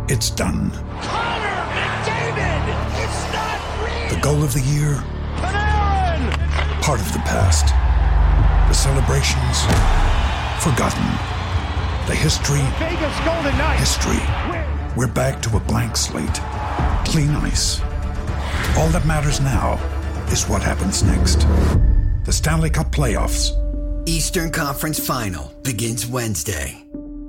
It's done. Connor McDavid! It's not real! The goal of the year? Panarin! Part of the past. The celebrations? Forgotten. The history? Vegas Golden Knights! History. We're back to a blank slate. Clean ice. All that matters now is what happens next. The Stanley Cup Playoffs. Eastern Conference Final begins Wednesday.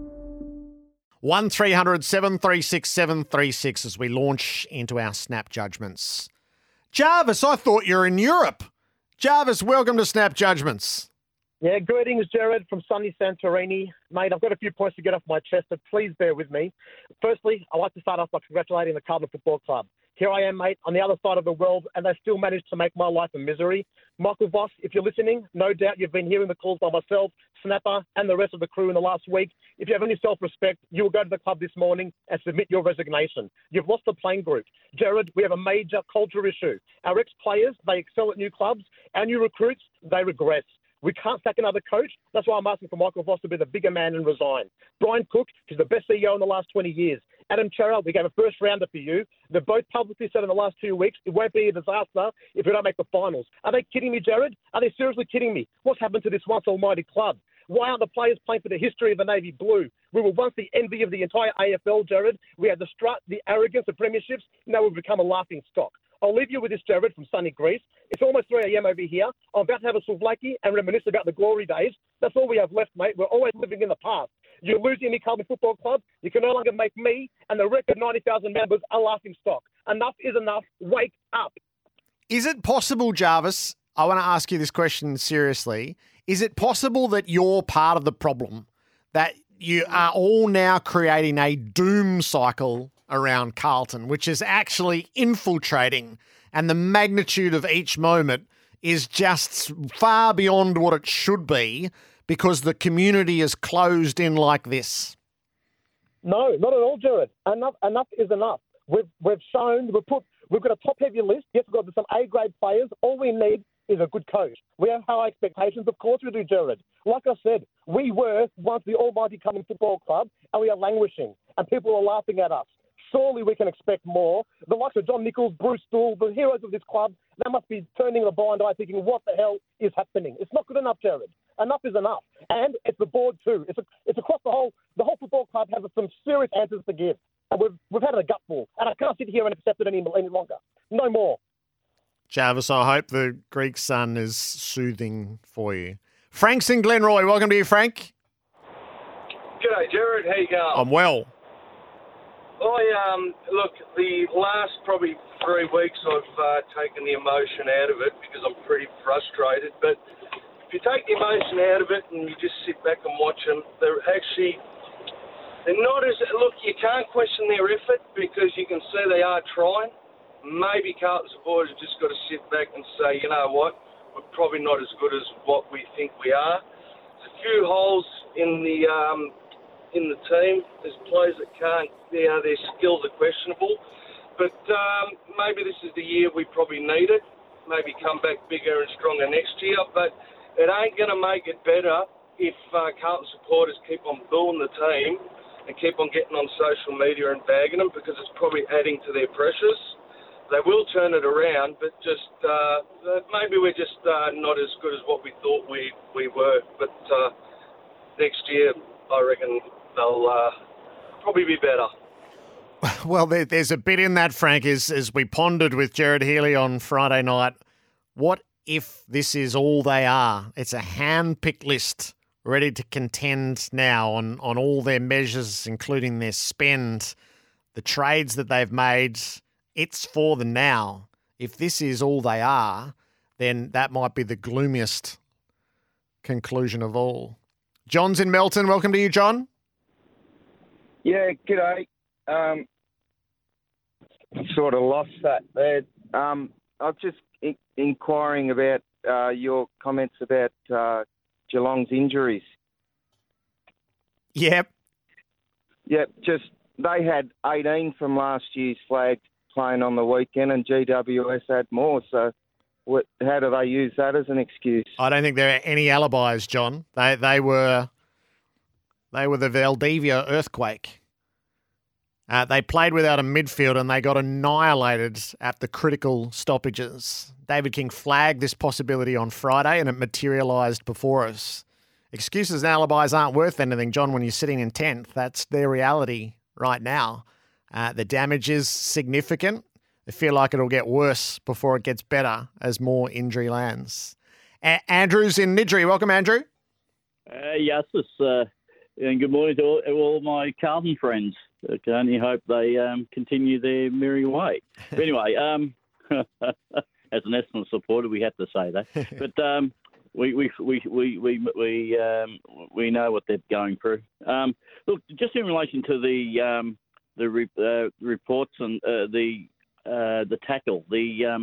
1300-736-736 as we launch into our Snap Judgments. Jarvis, I thought you were in Europe. Jarvis, welcome to Snap Judgments. Yeah, greetings, Jared, from sunny Santorini. Mate, I've got a few points to get off my chest, so please bear with me. Firstly, I'd like to start off by congratulating the Carlton Football Club. Here I am, mate, on the other side of the world, and they still managed to make my life a misery. Michael Voss, if you're listening, no doubt you've been hearing the calls by myself, Snapper, and the rest of the crew in the last week. If you have any self-respect, you will go to the club this morning and submit your resignation. You've lost the playing group. Jared, we have a major culture issue. Our ex-players, they excel at new clubs. Our new recruits, they regress. We can't sack another coach. That's why I'm asking for Michael Voss to be the bigger man and resign. Brian Cook, he's the best CEO in the last 20 years. Adam Chera, we gave a first rounder for you. They've both publicly said in the last 2 weeks it won't be a disaster if we don't make the finals. Are they kidding me, Jared? Are they seriously kidding me? What's happened to this once almighty club? Why aren't the players playing for the history of the Navy Blue? We were once the envy of the entire AFL, Jared. We had the strut, the arrogance of premierships. Now we've become a laughing stock. I'll leave you with this, Jared, from sunny Greece. It's almost 3 a.m. over here. I'm about to have a souvlaki and reminisce about the glory days. That's all we have left, mate. We're always living in the past. You're losing me, Carlton Football Club. You can no longer make me and the record 90,000 members a laughing stock. Enough is enough. Wake up. Is it possible, Jarvis, I want to ask you this question seriously, is it possible that you're part of the problem, that you are all now creating a doom cycle around Carlton, which is actually infiltrating, and the magnitude of each moment is just far beyond what it should be because the community is closed in like this? No, not at all, Jared. Enough is enough. We've shown, we've got a top-heavy list. Yes, we've got some A-grade players. All we need is a good coach. We have high expectations. Of course we do, Jared. Like I said, we were once the almighty Carlton Football Club, and we are languishing, and people are laughing at us. Surely we can expect more. The likes of John Nichols, Bruce Stool, the heroes of this club, they must be turning a blind eye thinking, what the hell is happening? It's not good enough, Jared. Enough is enough. And it's the board too. It's across the whole football club has some serious answers to give. And we've had a gutful. And I can't sit here and accept it any longer. No more. Jarvis, I hope the Greek sun is soothing for you. Frank's in Glenroy. Welcome to you, Frank. G'day, Jared. How you going? I'm well. Look, the last probably 3 weeks I've taken the emotion out of it because I'm pretty frustrated. But if you take the emotion out of it and you just sit back and watch them, they're not as... Look, you can't question their effort because you can see they are trying. Maybe Carlton supporters have just got to sit back and say, you know what, we're probably not as good as what we think we are. There's a few holes in the team. There's players that can't, their skills are questionable. But maybe this is the year we probably need it. Maybe come back bigger and stronger next year. But it ain't going to make it better if Carlton supporters keep on booing the team and keep on getting on social media and bagging them because it's probably adding to their pressures. They will turn it around, but just maybe we're just not as good as what we thought we were. But next year, I reckon they'll probably be better. Well, there's a bit in that, Frank, as we pondered with Jared Healy on Friday night. What if this is all they are? It's a hand-picked list ready to contend now on all their measures, including their spend, the trades that they've made. It's for the now. If this is all they are, then that might be the gloomiest conclusion of all. John's in Melton. Welcome to you, John. Yeah, g'day. Sort of lost that there. I was just inquiring about your comments about Geelong's injuries. Yep. Yep, just they had 18 from last year's flags playing on the weekend and GWS had more, so how do they use that as an excuse? I don't think there are any alibis, John. They were the Valdivia earthquake. They played without a midfield and they got annihilated at the critical stoppages. David King flagged this possibility on Friday and it materialised before us. Excuses and alibis aren't worth anything, John, when you're sitting in 10th. That's their reality right now. The damage is significant. I feel like it'll get worse before it gets better as more injury lands. Andrew's in Nidri. Welcome, Andrew. Yes, and good morning to all my Carlton friends. I can only hope they continue their merry way. But anyway, as an Essendon supporter, we have to say that. But we know what they're going through. Look, just in relation to the reports and the tackle, the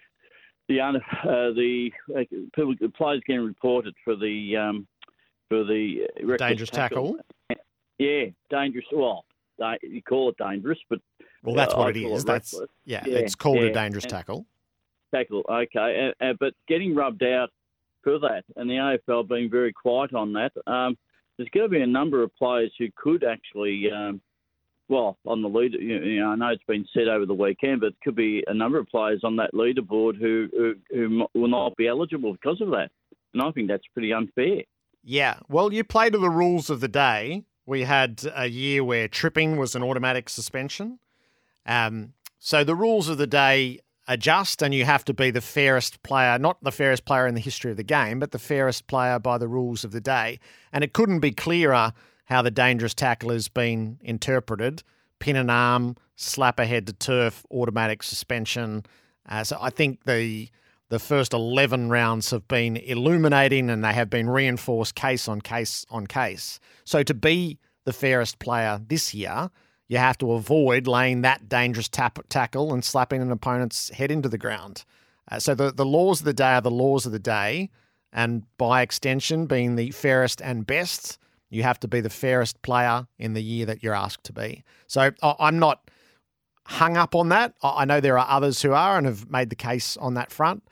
players getting reported for the dangerous tackle. Yeah, dangerous. Well, you call it dangerous, but that's what it is. It's called a dangerous tackle. Tackle, okay, but getting rubbed out for that, and the AFL being very quiet on that. There's going to be a number of players who could actually, on the lead. I know it's been said over the weekend, but it could be a number of players on that leaderboard who will not be eligible because of that, and I think that's pretty unfair. Yeah, well, you play to the rules of the day. We had a year where tripping was an automatic suspension. So the rules of the day adjust and you have to be the fairest player, not the fairest player in the history of the game, but the fairest player by the rules of the day. And it couldn't be clearer how the dangerous tackle has been interpreted. Pin and arm, slap ahead to turf, automatic suspension. So I think the first 11 rounds have been illuminating and they have been reinforced case on case on case. So to be the fairest player this year, you have to avoid laying that dangerous tackle and slapping an opponent's head into the ground. So the laws of the day are the laws of the day, and by extension, being the fairest and best, you have to be the fairest player in the year that you're asked to be. So I'm not hung up on that. I know there are others who are and have made the case on that front.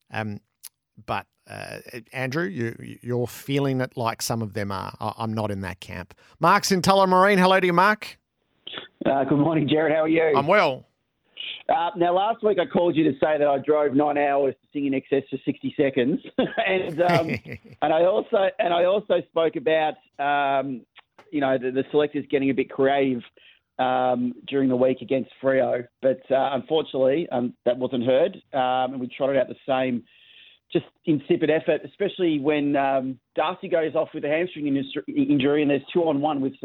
But Andrew, you're feeling it like some of them are. I'm not in that camp. Mark's in Tullamarine. Hello to you, Mark. Good morning, Jared. How are you? I'm well. Now, last week I called you to say that I drove 9 hours to sing in excess for 60 seconds, and I also spoke about the selectors getting a bit creative during the week against Freo, but unfortunately that wasn't heard, and we trotted out the same just insipid effort, especially when Darcy goes off with a hamstring injury and there's 2-on-1 with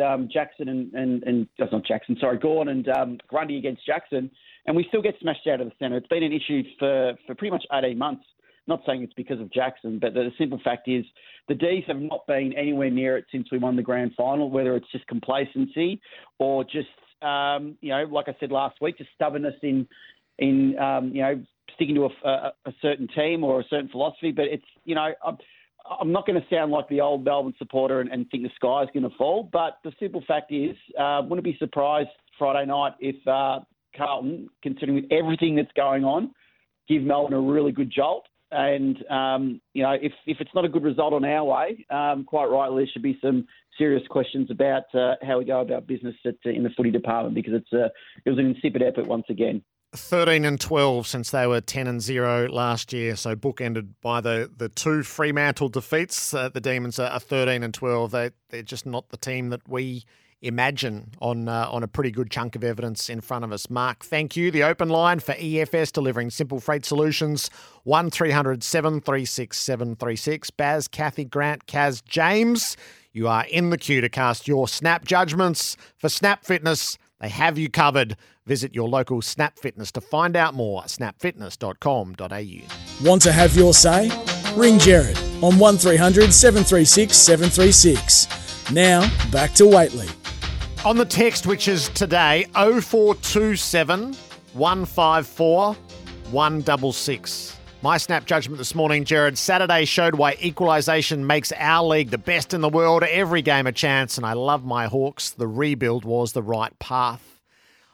Gawn and Grundy against Jackson, and we still get smashed out of the centre. It's been an issue for pretty much 18 months. Not saying it's because of Jackson, but the simple fact is the D's have not been anywhere near it since we won the grand final, whether it's just complacency or just, like I said last week, just stubbornness in sticking to a certain team or a certain philosophy. But it's, I'm not going to sound like the old Melbourne supporter and think the sky is going to fall. But the simple fact is, wouldn't be surprised Friday night if Carlton, considering with everything that's going on, give Melbourne a really good jolt. And, if it's not a good result on our way, quite rightly, there should be some serious questions about how we go about business in the footy department, because it was an insipid effort once again. 13-12 since they were 10-0 last year, so bookended by the two Fremantle defeats. The Demons are 13-12. They're just not the team that we imagine on a pretty good chunk of evidence in front of us. Mark, thank you. The open line for EFS delivering simple freight solutions, 1300 736 736. Baz, Kathy, Grant, Kaz, James, you are in the queue to cast your snap judgments. For Snap Fitness, they have you covered. Visit your local Snap Fitness to find out more. snapfitness.com.au. Want to have your say? Ring Jared on 1300 736 736. Now, back to Waitley. On the text, which is today, 0427 154 166. My snap judgment this morning, Jared. Saturday showed why equalisation makes our league the best in the world. Every game a chance, and I love my Hawks. The rebuild was the right path.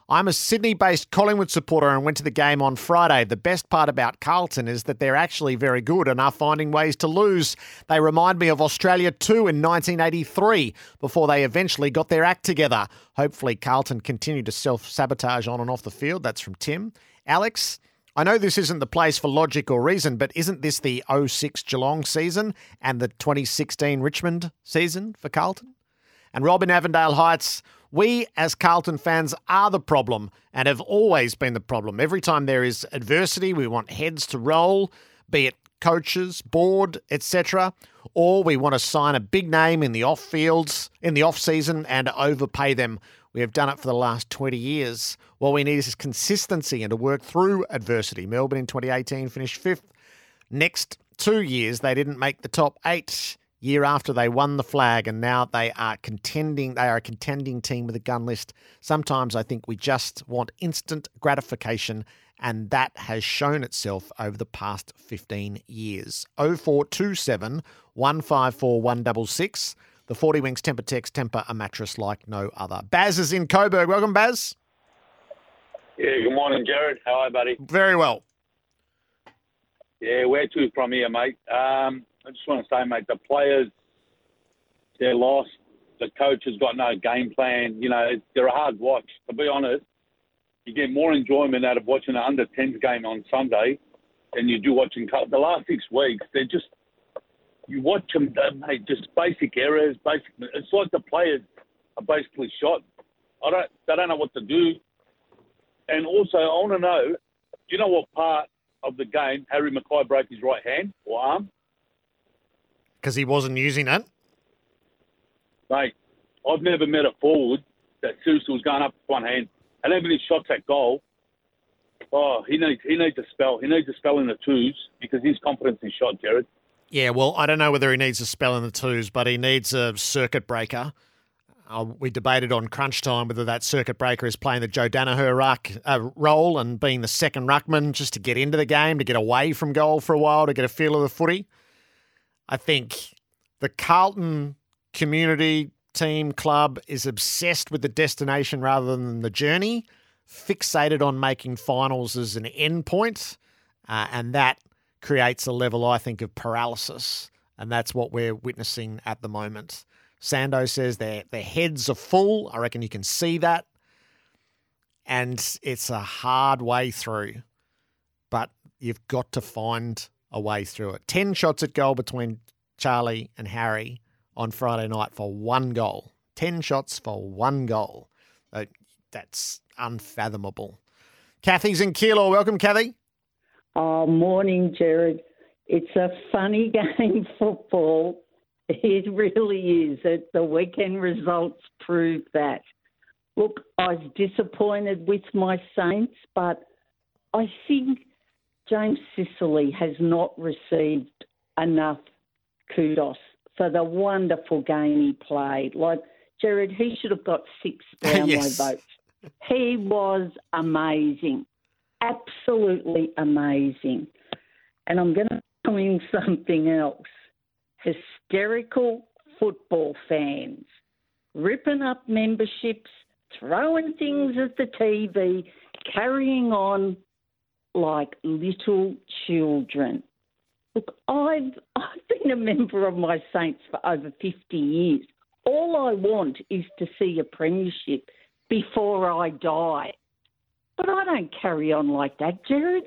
I'm a Sydney-based Collingwood supporter and went to the game on Friday. The best part about Carlton is that they're actually very good and are finding ways to lose. They remind me of Australia 2 in 1983 before they eventually got their act together. Hopefully Carlton continue to self-sabotage on and off the field. That's from Tim. Alex, I know this isn't the place for logic or reason, but isn't this the 06 Geelong season and the 2016 Richmond season for Carlton? And Rob in Avondale Heights, we as Carlton fans are the problem and have always been the problem. Every time there is adversity, we want heads to roll, be it coaches, board, etc., or we want to sign a big name in the off-fields, in the off-season and overpay them. We have done it for the last 20 years. What we need is consistency and to work through adversity. Melbourne in 2018 finished 5th. Next 2 years, they didn't make the top 8. Year after they won the flag, and now they are contending. They are a contending team with a gun list. Sometimes I think we just want instant gratification, and that has shown itself over the past 15 years. 0427 154 166. The 40 Winks Temper Text, temper a mattress like no other. Baz is in Coburg. Welcome, Baz. Yeah, good morning, Jared. How are you, buddy? Very well. Yeah, where to from here, mate? I just want to say, mate, the players, they're lost. The coach has got no game plan. You know, they're a hard watch. To be honest, you get more enjoyment out of watching an under-10s game on Sunday than you do watching the last 6 weeks. They're just, you watch them, mate, just basic errors. It's like the players are basically shot. They don't know what to do. And also, I want to know, do you know what part of the game Harry Mackay broke his right hand or arm? Because he wasn't using it? Mate, I've never met a forward that seriously was going up with one hand. And even his shots at goal, he needs a spell. He needs a spell in the twos because his confidence is shot, Jared. Yeah, well, I don't know whether he needs a spell in the twos, but he needs a circuit breaker. We debated on Crunch Time whether that circuit breaker is playing the Joe Danaher role and being the second ruckman just to get into the game, to get away from goal for a while, to get a feel of the footy. I think the Carlton community, team, club is obsessed with the destination rather than the journey, fixated on making finals as an end point, and that creates a level, I think, of paralysis, and that's what we're witnessing at the moment. Sando says their heads are full. I reckon you can see that, and it's a hard way through, but you've got to find a way through it. 10 shots at goal between Charlie and Harry on Friday night for 1 goal. 10 shots for 1 goal. That's unfathomable. Kathy's in Keilor. Welcome, Kathy. Oh, morning, Jared. It's a funny game, football. It really is. The weekend results prove that. Look, I was disappointed with my Saints, but I think James Sicily has not received enough kudos for the wonderful game he played. Like, Jared, he should have got 6 Brownlow votes. He was amazing, absolutely amazing. And I'm going to tell him something else. Hysterical football fans, ripping up memberships, throwing things at the TV, carrying on like little children. Look, I've been a member of my Saints for over 50 years. All I want is to see a premiership before I die. But I don't carry on like that, Jared.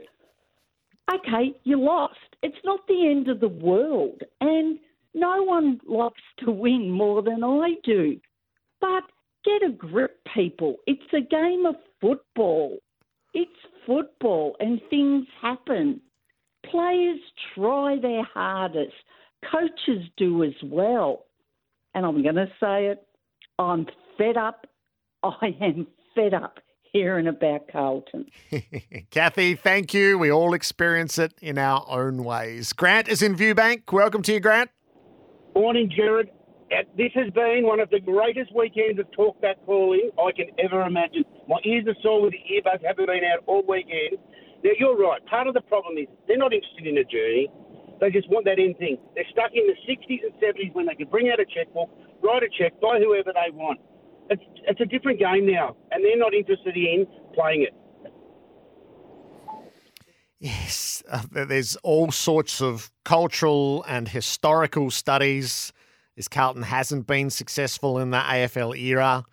Okay, you lost. It's not the end of the world. And no one likes to win more than I do. But get a grip, people. It's a game of football. It's football and things happen. Players try their hardest. Coaches do as well. And I'm going to say it, I'm fed up. I am fed up hearing about Carlton. Kathy, thank you. We all experience it in our own ways. Grant is in Viewbank. Welcome to you, Grant. Morning, Jared. This has been one of the greatest weekends of talkback calling I can ever imagine. My ears are sore with the earbuds, haven't been out all weekend. Now, you're right. Part of the problem is they're not interested in a journey. They just want that end thing. They're stuck in the 60s and 70s when they could bring out a checkbook, write a check, buy whoever they want. It's a different game now, and they're not interested in playing it. Yes, there's all sorts of cultural and historical studies as Carlton hasn't been successful in the AFL era.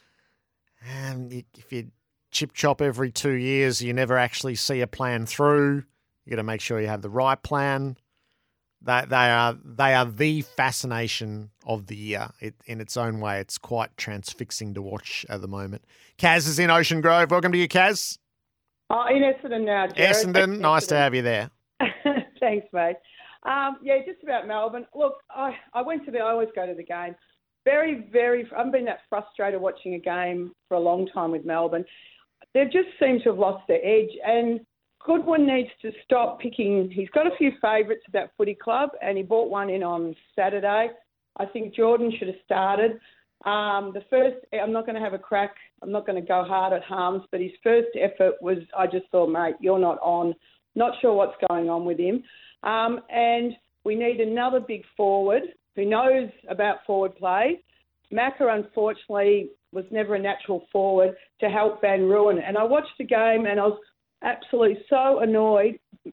And if you chip chop every 2 years, you never actually see a plan through. You got to make sure you have the right plan. They are the fascination of the year. In its own way, it's quite transfixing to watch at the moment. Kaz is in Ocean Grove. Welcome to you, Kaz. Oh, in Essendon now, Jared. Essendon, nice to have you there. Thanks, mate. Yeah, just about Melbourne. Look, I always go to the game. I've been that frustrated watching a game for a long time with Melbourne. They just seem to have lost their edge, and Goodwin needs to stop picking. He's got a few favourites at that footy club, and he brought one in on Saturday. I think Jordan should have started. I'm not going to have a crack. I'm not going to go hard at Harms, but his first effort was, I just thought, mate, you're not on. Not sure what's going on with him. And we need another big forward who knows about forward play. Macca, unfortunately, was never a natural forward to help Van Ruin. And I watched the game and I was absolutely so annoyed.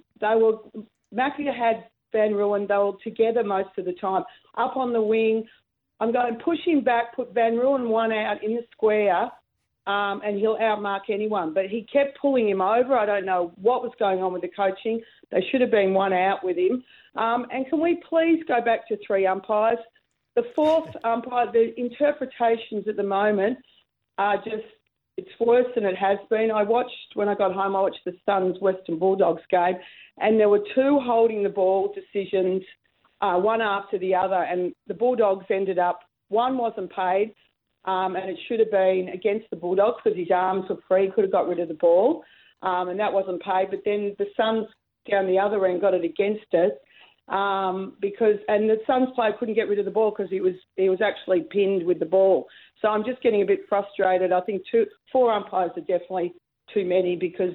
Macca had Van Ruin, they were together most of the time, up on the wing. I'm going to push him back, put Van Ruin one out in the square, and he'll outmark anyone. But he kept pulling him over. I don't know what was going on with the coaching. They should have been one out with him. And can we please go back to 3 umpires? The fourth umpire, the interpretations at the moment are just, it's worse than it has been. When I got home, I watched the Suns Western Bulldogs game, and there were 2 holding the ball decisions, one after the other, and the Bulldogs ended up, one wasn't paid, and it should have been against the Bulldogs because his arms were free, could have got rid of the ball, and that wasn't paid. But then the Suns down the other end got it against it, and the Suns player couldn't get rid of the ball because he was actually pinned with the ball. So I'm just getting a bit frustrated. I think 4 umpires are definitely too many because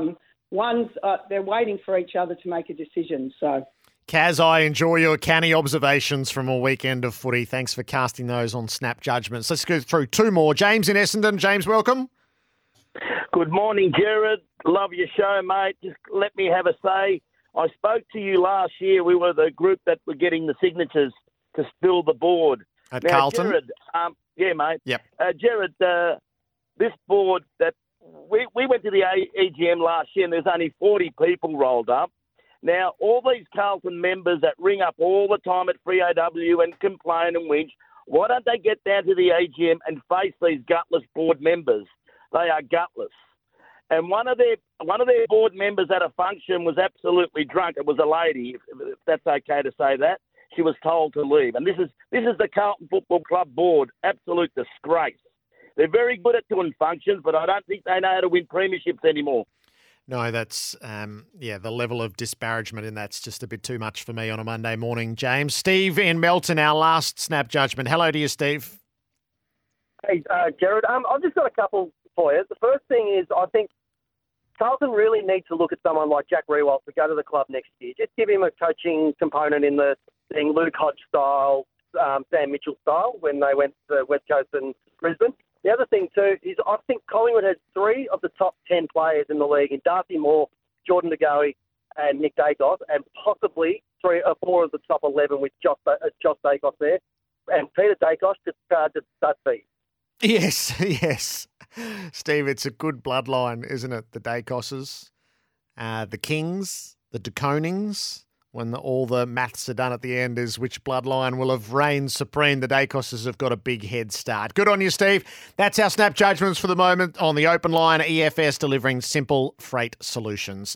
they're waiting for each other to make a decision. So. Kaz, I enjoy your canny observations from a weekend of footy. Thanks for casting those on Snap Judgments. Let's go through 2 more. James in Essendon. James, welcome. Good morning, Jared. Love your show, mate. Just let me have a say. I spoke to you last year. We were the group that were getting the signatures to spill the board. At Carlton? Jared, yeah, mate. Yep. Jared, this board that we went to the EGM last year and there's only 40 people rolled up. Now, all these Carlton members that ring up all the time at Free AW and complain and whinge, why don't they get down to the AGM and face these gutless board members? They are gutless. And one of their board members at a function was absolutely drunk. It was a lady, if that's okay to say that. She was told to leave. And this is the Carlton Football Club board. Absolute disgrace. They're very good at doing functions, but I don't think they know how to win premierships anymore. No, that's, the level of disparagement in that's just a bit too much for me on a Monday morning, James. Steve in Melton, our last Snap Judgment. Hello to you, Steve. Hey, Jared. I've just got a couple for you. The first thing is I think Carlton really need to look at someone like Jack Riewoldt to go to the club next year. Just give him a coaching component in the thing, Luke Hodge style, Sam Mitchell style when they went to West Coast and Brisbane. The other thing too is I think Collingwood has 3 of the top 10 players in the league in Darcy Moore, Jordan De Goey and Nick Dacos, and possibly 3 or 4 of the top 11 with Josh Dacos there. And Peter Dacos just start feet. Yes. Steve, it's a good bloodline, isn't it? The Dacoses, the Kings, the De Konings. When all the maths are done at the end is which bloodline will have reigned supreme. The Dacoses have got a big head start. Good on you, Steve. That's our Snap Judgments for the moment on the open line. EFS delivering simple freight solutions.